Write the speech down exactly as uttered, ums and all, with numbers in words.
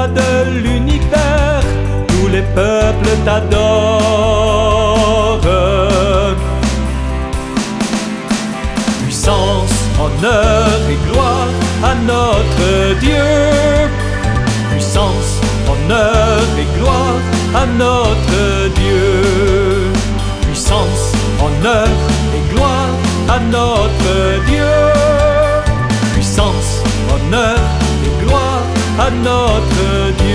de l'univers, tous les peuples t'adorent. Puissance, honneur et gloire à notre Dieu. Puissance, honneur et gloire à notre Dieu. Puissance, honneur et gloire à notre Dieu. Puissance, honneur et gloire à notre Dieu.